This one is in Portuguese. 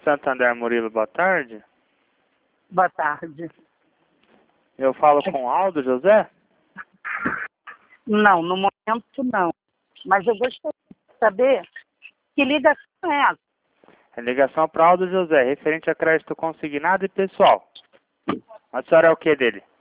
Santander Murilo, boa tarde. Boa tarde. Eu falo com o Aldo José? Não, no momento não. Mas eu gostaria de saber que ligação é essa. É ligação para Aldo José, referente a crédito consignado e pessoal. A senhora é o que dele?